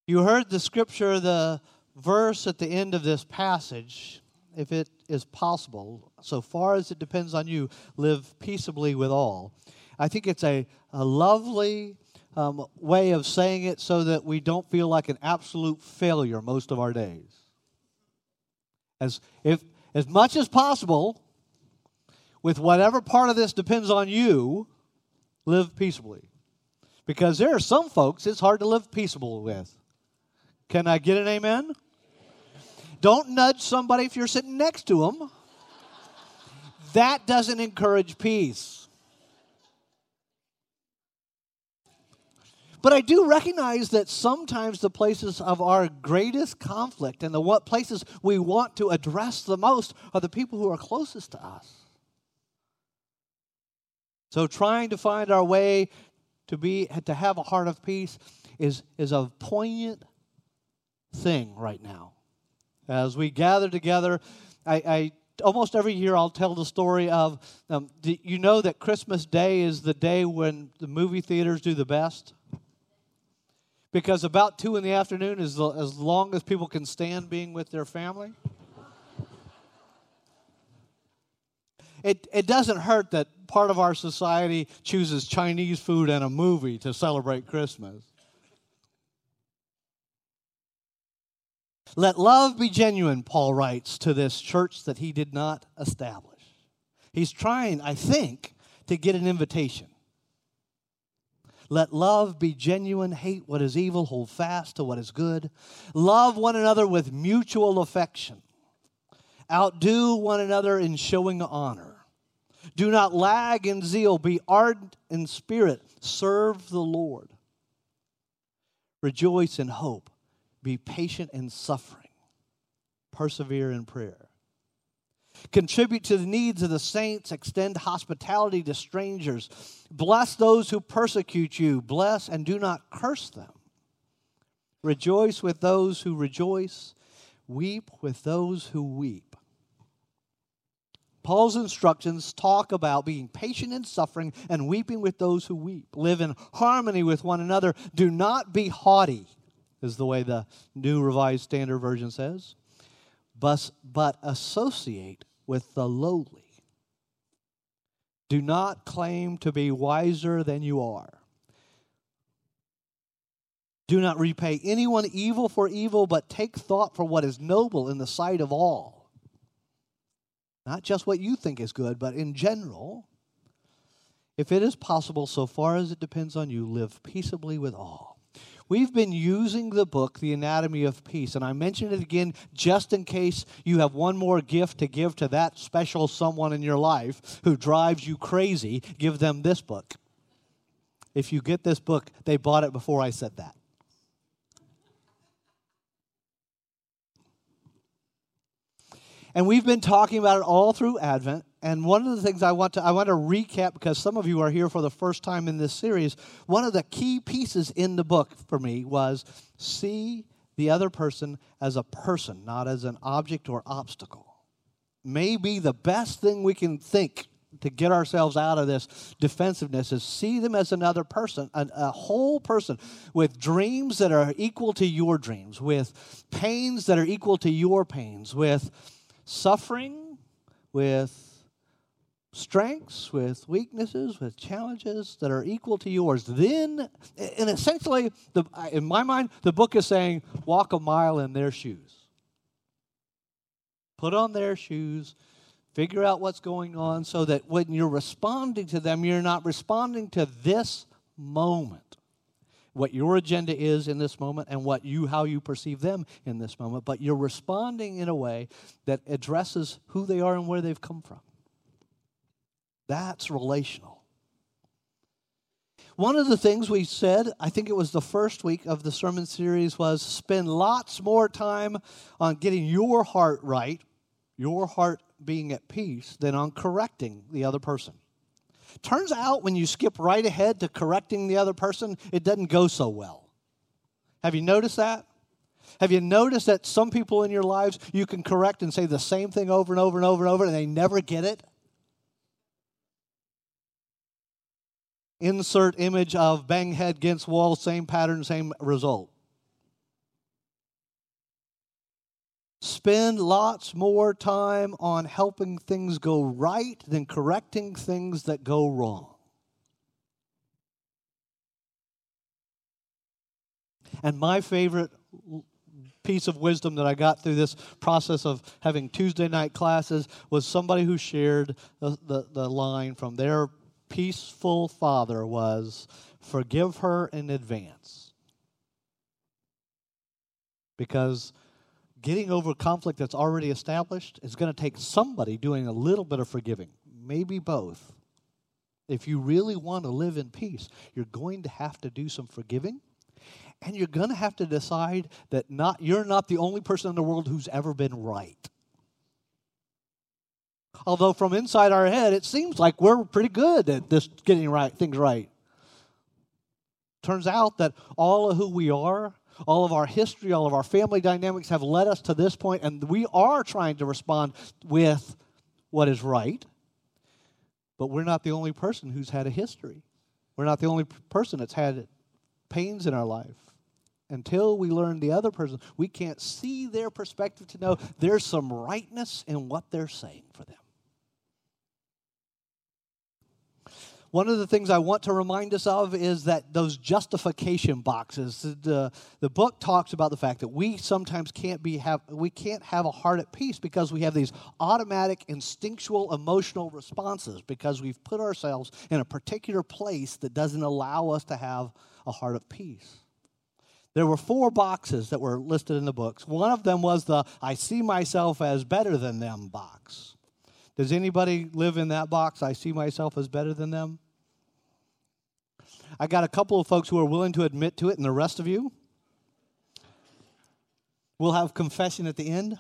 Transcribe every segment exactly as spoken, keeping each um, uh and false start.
You heard the scripture, the verse at the end of this passage. If it is possible, so far as it depends on you, live peaceably with all. I think it's a, a lovely um, way of saying it so that we don't feel like an absolute failure most of our days. As, if, as much as possible, with whatever part of this depends on you, live peaceably. Because there are some folks it's hard to live peaceable with. Can I get an amen? Don't nudge somebody if you're sitting next to them. That doesn't encourage peace. But I do recognize that sometimes the places of our greatest conflict and the what places we want to address the most are the people who are closest to us. So trying to find our way to be to have a heart of peace is, is a poignant thing right now. As we gather together, I, I almost every year I'll tell the story of, um, do you know that Christmas Day is the day when the movie theaters do the best? Because about two in the afternoon is the, as long as people can stand being with their family. It, it doesn't hurt that part of our society chooses Chinese food and a movie to celebrate Christmas. Let love be genuine, Paul writes to this church that he did not establish. He's trying, I think, to get an invitation. Let love be genuine, hate what is evil, hold fast to what is good. Love one another with mutual affection. Outdo one another in showing honor. Do not lag in zeal, be ardent in spirit, serve the Lord. Rejoice in hope. Be patient in suffering. Persevere in prayer. Contribute to the needs of the saints. Extend hospitality to strangers. Bless those who persecute you. Bless and do not curse them. Rejoice with those who rejoice. Weep with those who weep. Paul's instructions talk about being patient in suffering and weeping with those who weep. Live in harmony with one another. Do not be haughty, is the way the New Revised Standard Version says, but, but associate with the lowly. Do not claim to be wiser than you are. Do not repay anyone evil for evil, but take thought for what is noble in the sight of all. Not just what you think is good, but in general. If it is possible, so far as it depends on you, live peaceably with all. We've been using the book, The Anatomy of Peace, and I mention it again just in case you have one more gift to give to that special someone in your life who drives you crazy. Give them this book. If you get this book, they bought it before I said that. And we've been talking about it all through Advent. And one of the things I want to I want to recap, because some of you are here for the first time in this series, one of the key pieces in the book for me was see the other person as a person, not as an object or obstacle. Maybe the best thing we can think to get ourselves out of this defensiveness is see them as another person, a, a whole person with dreams that are equal to your dreams, with pains that are equal to your pains, with suffering, with strengths, with weaknesses, with challenges that are equal to yours. Then, and essentially, the, in my mind, the book is saying, walk a mile in their shoes. Put on their shoes, figure out what's going on so that when you're responding to them, you're not responding to this moment, what your agenda is in this moment and what you how you perceive them in this moment, but you're responding in a way that addresses who they are and where they've come from. That's relational. One of the things we said, I think it was the first week of the sermon series, was spend lots more time on getting your heart right, your heart being at peace, than on correcting the other person. Turns out when you skip right ahead to correcting the other person, it doesn't go so well. Have you noticed that? Have you noticed that some people in your lives you can correct and say the same thing over and over and over and over and they never get it? Insert image of bang head against wall, same pattern, same result. spend lots more time on helping things go right than correcting things that go wrong. And my favorite piece of wisdom that I got through this process of having Tuesday night classes was somebody who shared the, the, the line from their peaceful father was, forgive her in advance. Because getting over conflict that's already established is going to take somebody doing a little bit of forgiving, maybe both. If you really want to live in peace, you're going to have to do some forgiving, and you're going to have to decide that not you're not the only person in the world who's ever been right. Although from inside our head, it seems like we're pretty good at this getting right things right. Turns out that all of who we are, all of our history, all of our family dynamics have led us to this point, and we are trying to respond with what is right. But we're not the only person who's had a history. We're not the only person that's had pains in our life. Until we learn the other person, we can't see their perspective to know there's some rightness in what they're saying for them. One of the things I want to remind us of is that those justification boxes. The, the book talks about the fact that we sometimes can't be have we can't have a heart at peace because we have these automatic, instinctual, emotional responses because we've put ourselves in a particular place that doesn't allow us to have a heart of peace. There were four boxes that were listed in the books. One of them was the I see myself as better than them box. Does anybody live in that box? I see myself as better than them. I got a couple of folks who are willing to admit to it, and the rest of you, we'll have confession at the end.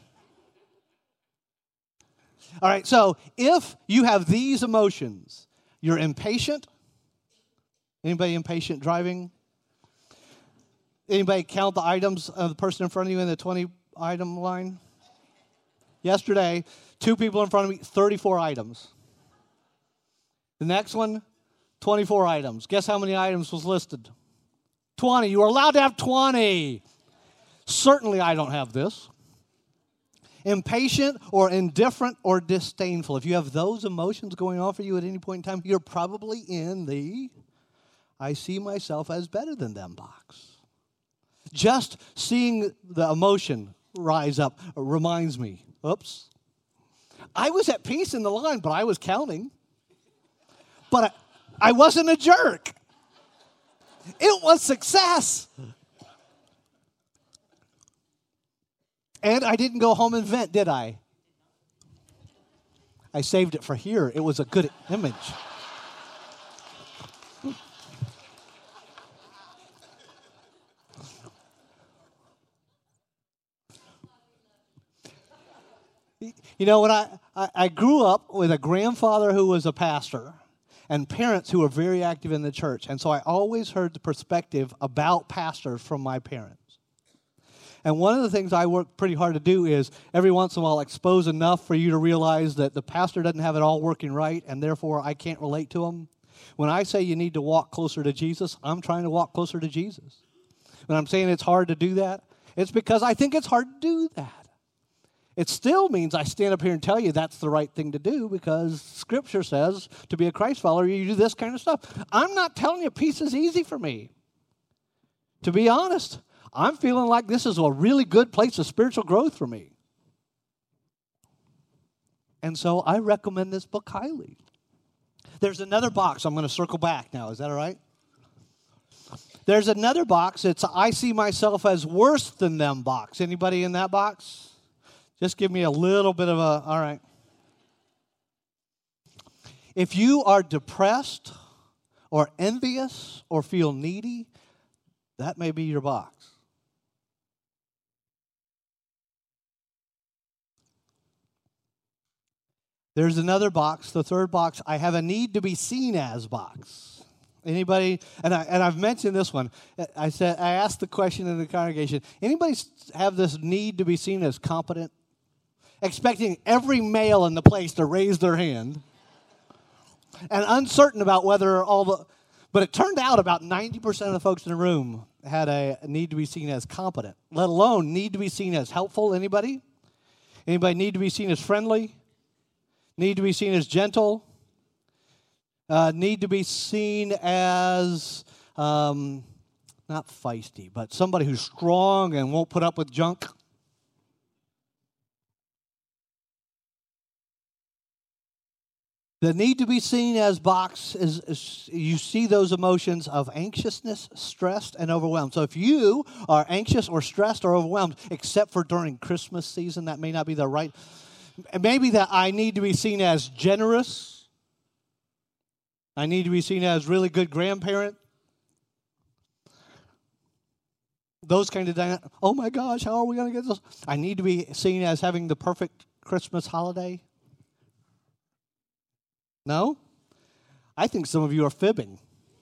All right, so if you have these emotions, you're impatient. Anybody impatient driving? Anybody count the items of the person in front of you in the twenty-item line? Yesterday, two people in front of me, thirty-four items. The next one, twenty-four items. Guess how many items was listed? twenty. You are allowed to have twenty. Certainly I don't have this. Impatient or indifferent or disdainful. If you have those emotions going on for you at any point in time, you're probably in the I see myself as better than them box. Just seeing the emotion rise up reminds me, oops, I was at peace in the line, but I was counting. But I, I wasn't a jerk. It was success. And I didn't go home and vent, did I? I saved it for here. It was a good image. You know, when I, I, I grew up with a grandfather who was a pastor and parents who were very active in the church. And so I always heard the perspective about pastors from my parents. And one of the things I work pretty hard to do is every once in a while expose enough for you to realize that the pastor doesn't have it all working right and therefore I can't relate to him. When I say you need to walk closer to Jesus, I'm trying to walk closer to Jesus. When I'm saying it's hard to do that, it's because I think it's hard to do that. It still means I stand up here and tell you that's the right thing to do because Scripture says to be a Christ follower, you do this kind of stuff. I'm not telling you peace is easy for me. To be honest, I'm feeling like this is a really good place of spiritual growth for me. And so I recommend this book highly. There's another box. I'm going to circle back now. Is that all right? There's another box. It's a I see myself as worse than them box. Anybody in that box? Just give me a little bit of a, all right. If you are depressed or envious or feel needy, that may be your box. There's another box, the third box, I have a need to be seen as box. Anybody, and, I, and I've mentioned this one. I said, I asked the question in the congregation, anybody have this need to be seen as competent? Expecting every male in the place to raise their hand and uncertain about whether all the, but it turned out about ninety percent of the folks in the room had a need to be seen as competent, let alone need to be seen as helpful. Anybody? Anybody need to be seen as friendly? Need to be seen as gentle? Uh, need to be seen as um, not feisty, but somebody who's strong and won't put up with junk? The need to be seen as box is, is you see those emotions of anxiousness, stressed, and overwhelmed. So if you are anxious or stressed or overwhelmed, except for during Christmas season, that may not be the right. Maybe that I need to be seen as generous. I need to be seen as really good grandparent. Those kind of dynamics. Oh my gosh, how are we going to get this? I need to be seen as having the perfect Christmas holiday. No? I think some of you are fibbing.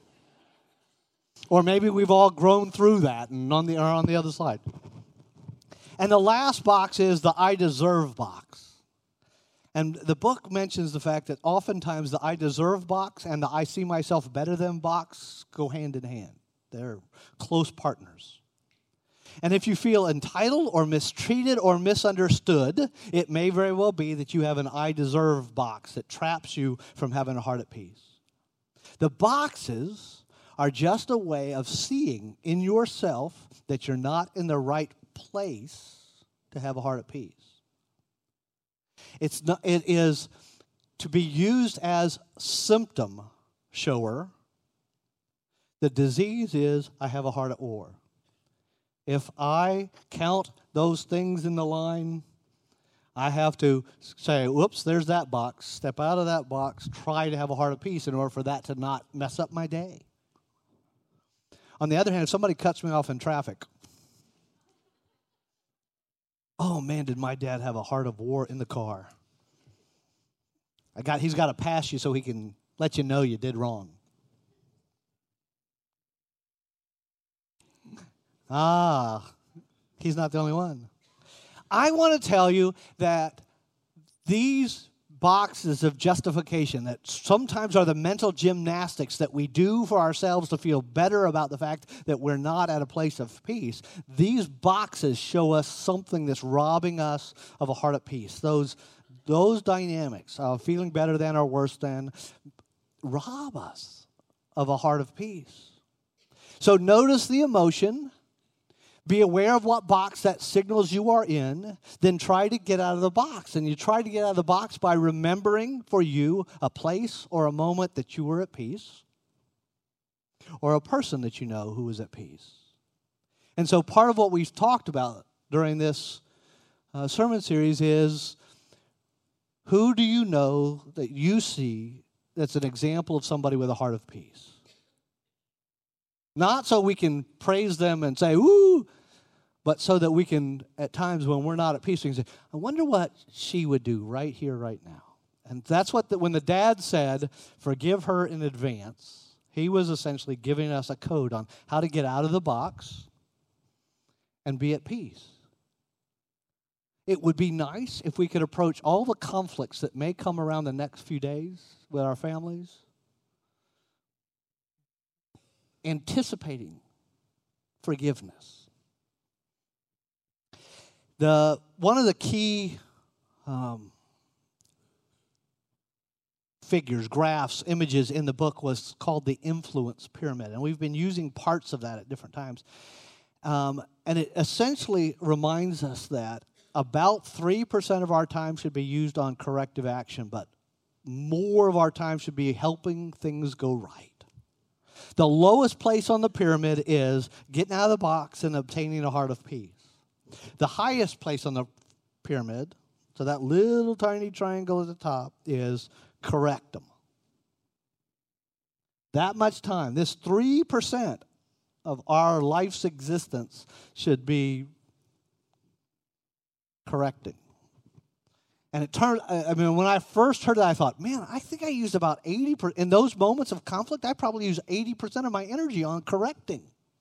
Or maybe we've all grown through that and on the, are on the other side. And the last box is the I deserve box. And the book mentions the fact that oftentimes the I deserve box and the I see myself better than box go hand in hand. They're close partners. And if you feel entitled or mistreated or misunderstood, it may very well be that you have an I deserve box that traps you from having a heart at peace. The boxes are just a way of seeing in yourself that you're not in the right place to have a heart at peace. It's not, it is to be used as symptom shower. The disease is I have a heart at war. If I count those things in the line, I have to say, whoops, there's that box. Step out of that box. Try to have a heart of peace in order for that to not mess up my day. On the other hand, if somebody cuts me off in traffic, oh man, did my dad have a heart of war in the car. I got, he's got to pass you so he can let you know you did wrong. Ah, he's not the only one. I want to tell you that these boxes of justification that sometimes are the mental gymnastics that we do for ourselves to feel better about the fact that we're not at a place of peace, these boxes show us something that's robbing us of a heart of peace. Those, those dynamics of feeling better than or worse than rob us of a heart of peace. So notice the emotion. Be aware of what box that signals you are in, then try to get out of the box. And you try to get out of the box by remembering for you a place or a moment that you were at peace, or a person that you know who was at peace. And so part of what we've talked about during this uh, sermon series is, who do you know that you see that's an example of somebody with a heart of peace? Not so we can praise them and say, woo, but so that we can, at times when we're not at peace, we can say, I wonder what she would do right here, right now. And that's what, the, when the dad said, forgive her in advance, he was essentially giving us a code on how to get out of the box and be at peace. It would be nice if we could approach all the conflicts that may come around the next few days with our families, anticipating forgiveness. The one of the key um, figures, graphs, images in the book was called the influence pyramid, and we've been using parts of that at different times. Um, and it essentially reminds us that about three percent of our time should be used on corrective action, but more of our time should be helping things go right. The lowest place on the pyramid is getting out of the box and obtaining a heart of peace. The highest place on the pyramid, so that little tiny triangle at the top, is correct them. That much time, this three percent of our life's existence should be correcting. And it turned, I mean, when I first heard it, I thought, man, I think I used about eighty percent. In those moments of conflict, I probably use eighty percent of my energy on correcting,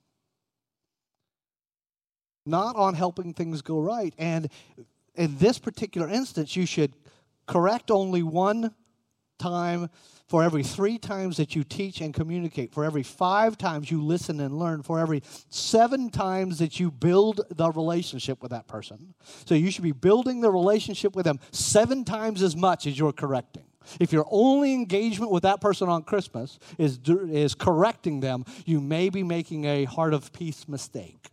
not on helping things go right. And in this particular instance, you should correct only one time, for every three times that you teach and communicate, for every five times you listen and learn, for every seven times that you build the relationship with that person. So you should be building the relationship with them seven times as much as you're correcting. If your only engagement with that person on Christmas is, is correcting them, you may be making a heart of peace mistake.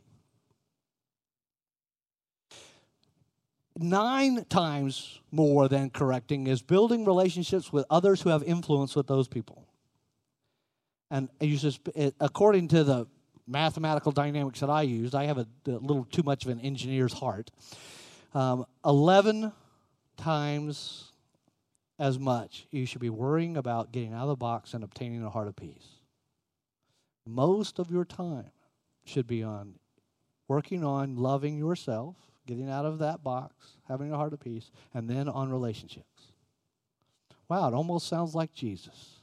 Nine times more than correcting is building relationships with others who have influence with those people. And you just, according to the mathematical dynamics that I used, I have a, a little too much of an engineer's heart. Um, Eleven times as much you should be worrying about getting out of the box and obtaining a heart of peace. Most of your time should be on working on loving yourself, getting out of that box, having a heart of peace, and then on relationships. Wow, it almost sounds like Jesus.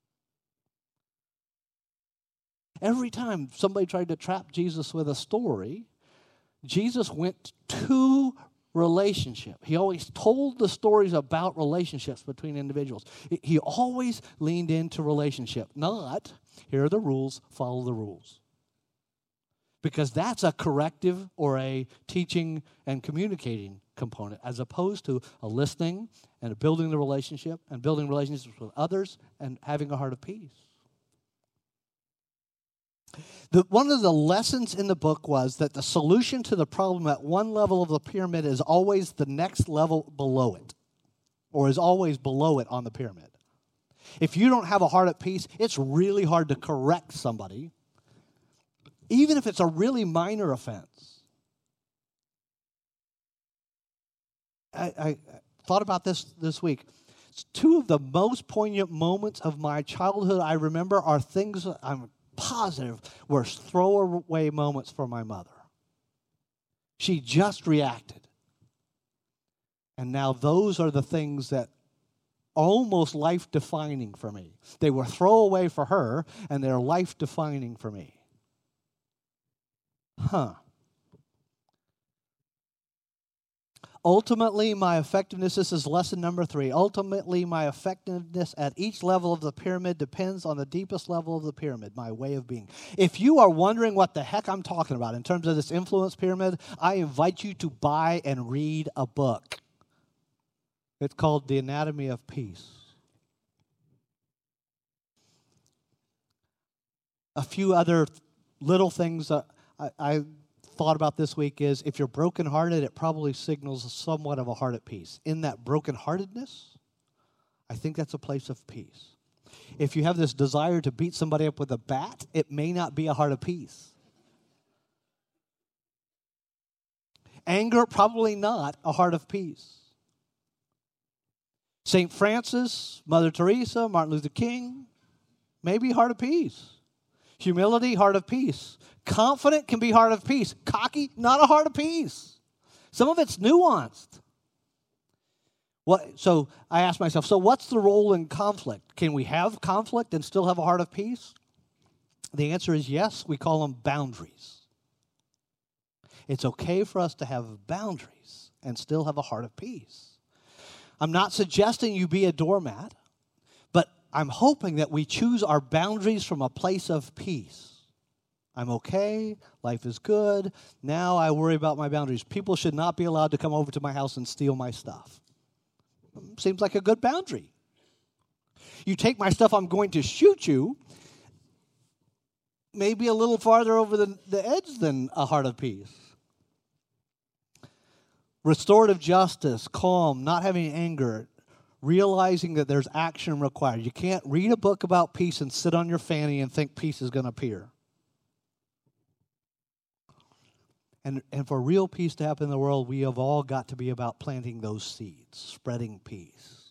Every time somebody tried to trap Jesus with a story, Jesus went to relationship. He always told the stories about relationships between individuals. He always leaned into relationship, not, here are the rules, follow the rules. Because that's a corrective or a teaching and communicating component, as opposed to a listening and a building the relationship and building relationships with others and having a heart of peace. The, one of the lessons in the book was that the solution to the problem at one level of the pyramid is always the next level below it, or is always below it on the pyramid. If you don't have a heart at peace, it's really hard to correct somebody, even if it's a really minor offense. I, I thought about this this week. Two of the most poignant moments of my childhood I remember are things I'm positive were throwaway moments for my mother. She just reacted. And now those are the things that are almost life-defining for me. They were throwaway for her, and they're life-defining for me. Huh. Ultimately, my effectiveness, this is lesson number three. Ultimately, my effectiveness at each level of the pyramid depends on the deepest level of the pyramid, my way of being. If you are wondering what the heck I'm talking about in terms of this influence pyramid, I invite you to buy and read a book. It's called The Anatomy of Peace. A few other little things that I, I thought about this week is if you're brokenhearted, it probably signals somewhat of a heart at peace. In that brokenheartedness, I think that's a place of peace. If you have this desire to beat somebody up with a bat, it may not be a heart of peace. Anger, probably not a heart of peace. Saint Francis, Mother Teresa, Martin Luther King, maybe heart of peace. Humility, heart of peace. Confident can be heart of peace. Cocky, not a heart of peace. Some of it's nuanced. What, so I asked myself, so what's the role in conflict? Can we have conflict and still have a heart of peace? The answer is yes. We call them boundaries. It's okay for us to have boundaries and still have a heart of peace. I'm not suggesting you be a doormat, but I'm hoping that we choose our boundaries from a place of peace. I'm okay. Life is good. Now I worry about my boundaries. People should not be allowed to come over to my house and steal my stuff. Seems like a good boundary. You take my stuff, I'm going to shoot you. Maybe a little farther over the, the edge than a heart of peace. Restorative justice, calm, not having anger, realizing that there's action required. You can't read a book about peace and sit on your fanny and think peace is going to appear. And, and for real peace to happen in the world, we have all got to be about planting those seeds, spreading peace.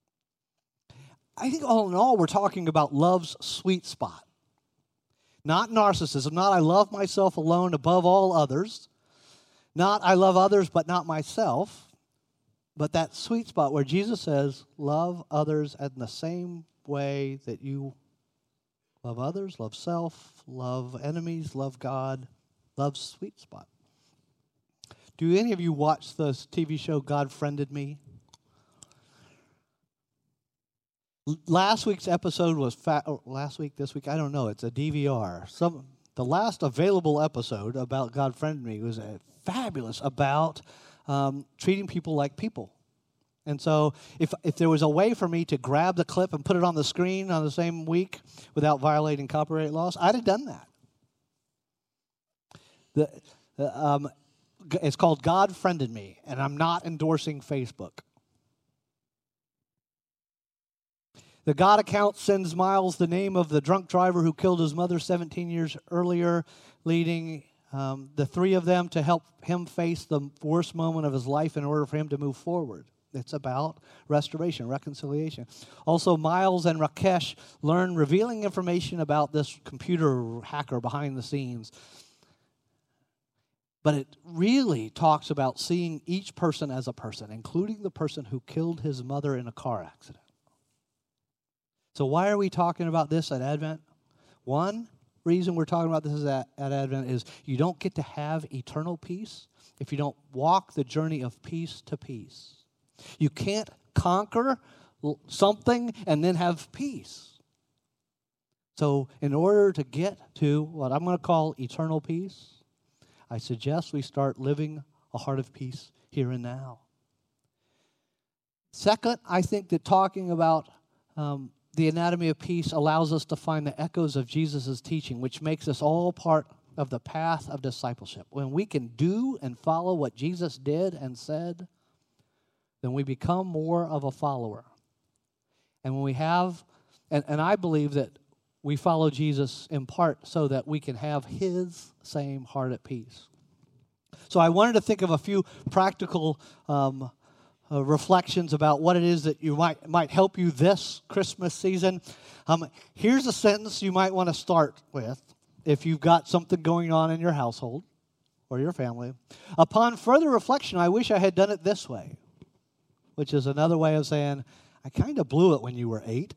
I think all in all, we're talking about love's sweet spot. Not narcissism, not I love myself alone above all others, not I love others but not myself, but that sweet spot where Jesus says, love others in the same way that you love others, love self, love enemies, love God, love's sweet spot. Do any of you watch the T V show God Friended Me? L- Last week's episode was fa- oh, last week, this week, I don't know. It's a D V R. Some the last available episode about God Friended Me was uh, fabulous about um, treating people like people. And so, if if there was a way for me to grab the clip and put it on the screen on the same week without violating copyright laws, I'd have done that. The, the um, g- it's called God Friended Me, and I'm not endorsing Facebook. The God account sends Miles the name of the drunk driver who killed his mother seventeen years earlier, leading um, the three of them to help him face the worst moment of his life in order for him to move forward. It's about restoration, reconciliation. Also, Miles and Rakesh learn revealing information about this computer hacker behind the scenes. But it really talks about seeing each person as a person, including the person who killed his mother in a car accident. So why are we talking about this at Advent? One reason we're talking about this at, at Advent is you don't get to have eternal peace if you don't walk the journey of peace to peace. You can't conquer something and then have peace. So in order to get to what I'm going to call eternal peace, I suggest we start living a heart of peace here and now. Second, I think that talking about um, the anatomy of peace allows us to find the echoes of Jesus' teaching, which makes us all part of the path of discipleship. When we can do and follow what Jesus did and said, then we become more of a follower. And when we have, and, and I believe that we follow Jesus in part so that we can have his same heart at peace. So I wanted to think of a few practical um, uh, reflections about what it is that you might might help you this Christmas season. Um, here's a sentence you might want to start with if you've got something going on in your household or your family. Upon further reflection, I wish I had done it this way, which is another way of saying, I kind of blew it when you were eight.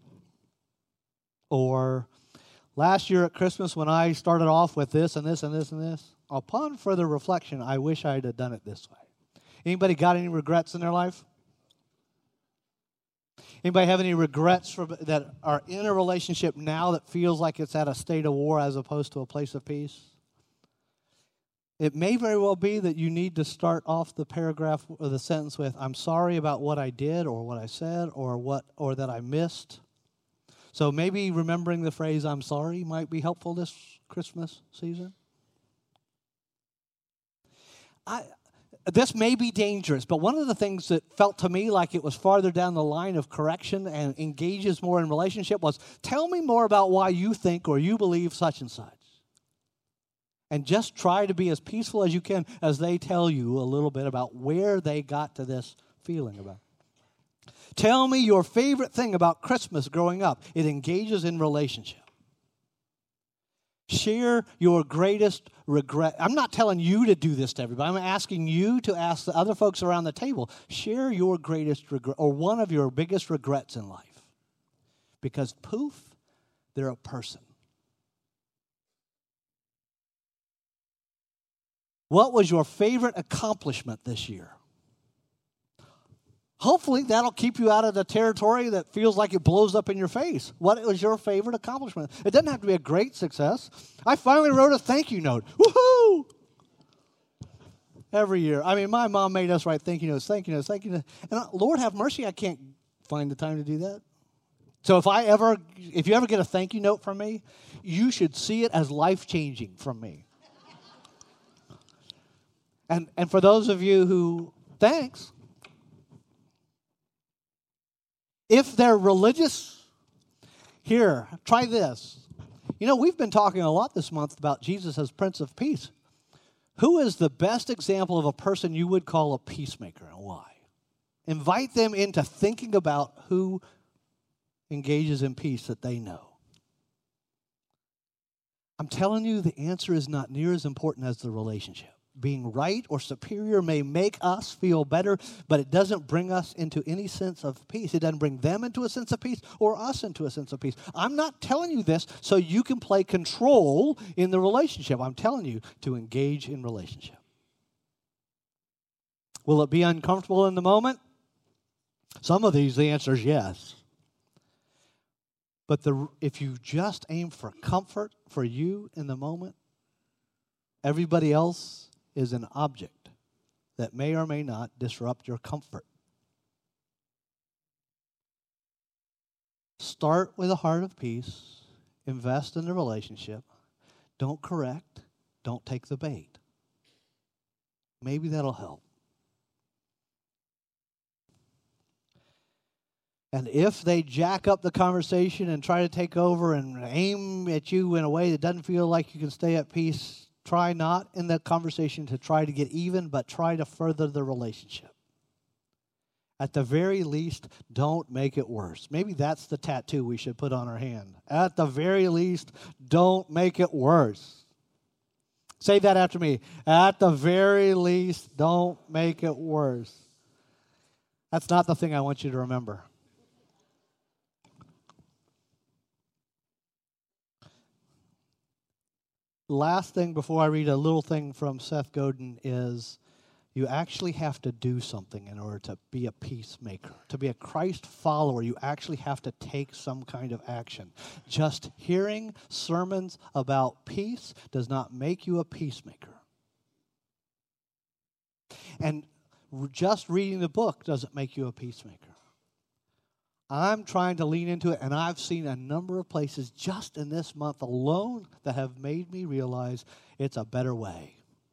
Or last year at Christmas when I started off with this and this and this and this, upon further reflection, I wish I had done it this way. Anybody got any regrets in their life? Anybody have any regrets for, that are in a relationship now that feels like it's at a state of war as opposed to a place of peace? It may very well be that you need to start off the paragraph or the sentence with, I'm sorry about what I did or what I said or what or that I missed. So maybe remembering the phrase, I'm sorry, might be helpful this Christmas season. I, this may be dangerous, but one of the things that felt to me like it was farther down the line of correction and engages more in relationship was, tell me more about why you think or you believe such and such. And just try to be as peaceful as you can as they tell you a little bit about where they got to this feeling about. Tell me your favorite thing about Christmas growing up. It engages in relationship. Share your greatest regret. I'm not telling you to do this to everybody. I'm asking you to ask the other folks around the table. Share your greatest regret or one of your biggest regrets in life. Because poof, they're a person. What was your favorite accomplishment this year? Hopefully that'll keep you out of the territory that feels like it blows up in your face. What was your favorite accomplishment? It doesn't have to be a great success. I finally wrote a thank you note. Woohoo! Every year. I mean, my mom made us write thank you notes, thank you notes, thank you notes. And uh, Lord have mercy, I can't find the time to do that. So if I ever, if you ever get a thank you note from me, you should see it as life-changing from me. And and for those of you who, thanks. If they're religious, here, try this. You know, we've been talking a lot this month about Jesus as Prince of Peace. Who is the best example of a person you would call a peacemaker and why? Invite them into thinking about who engages in peace that they know. I'm telling you, the answer is not near as important as the relationship. Being right or superior may make us feel better, but it doesn't bring us into any sense of peace. It doesn't bring them into a sense of peace or us into a sense of peace. I'm not telling you this so you can play control in the relationship. I'm telling you to engage in relationship. Will it be uncomfortable in the moment? Some of these, the answer is yes. But the, if you just aim for comfort for you in the moment, everybody else is an object that may or may not disrupt your comfort. Start with a heart of peace. Invest in the relationship. Don't correct. Don't take the bait. Maybe that'll help. And if they jack up the conversation and try to take over and aim at you in a way that doesn't feel like you can stay at peace, try not in the conversation to try to get even, but try to further the relationship. At the very least, don't make it worse. Maybe that's the tattoo we should put on our hand. At the very least, don't make it worse. Say that after me. At the very least, don't make it worse. That's not the thing I want you to remember. Last thing before I read a little thing from Seth Godin is you actually have to do something in order to be a peacemaker. To be a Christ follower, you actually have to take some kind of action. Just hearing sermons about peace does not make you a peacemaker. And just reading the book doesn't make you a peacemaker. I'm trying to lean into it, and I've seen a number of places just in this month alone that have made me realize it's a better way.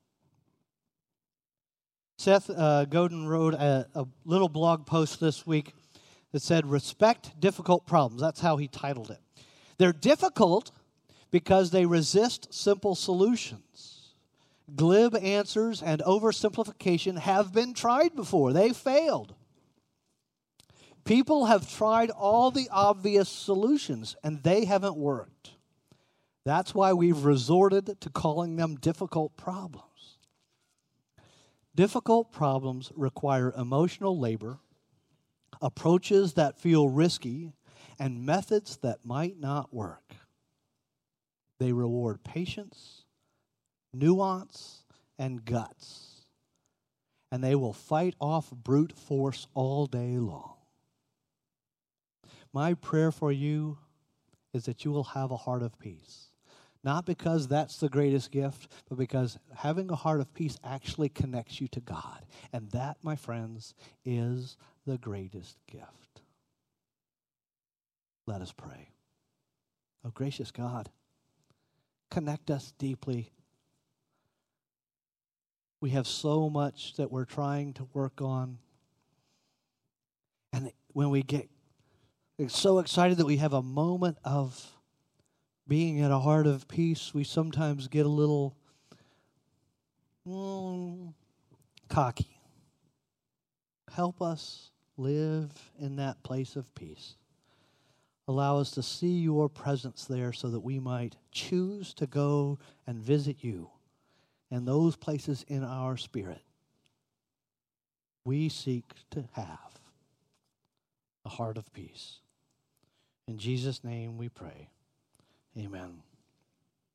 Seth uh, Godin wrote a, a little blog post this week that said, "Respect difficult problems." That's how he titled it. They're difficult because they resist simple solutions. Glib answers and oversimplification have been tried before. They failed. People have tried all the obvious solutions, and they haven't worked. That's why we've resorted to calling them difficult problems. Difficult problems require emotional labor, approaches that feel risky, and methods that might not work. They reward patience, nuance, and guts, and they will fight off brute force all day long. My prayer for you is that you will have a heart of peace. Not because that's the greatest gift, but because having a heart of peace actually connects you to God. And that, my friends, is the greatest gift. Let us pray. Oh, gracious God, connect us deeply. We have so much that we're trying to work on. And when we get so excited that we have a moment of being in a heart of peace, we sometimes get a little mm, cocky. Help us live in that place of peace. Allow us to see your presence there so that we might choose to go and visit you in those places in our spirit. We seek to have a heart of peace. In Jesus' name we pray. Amen.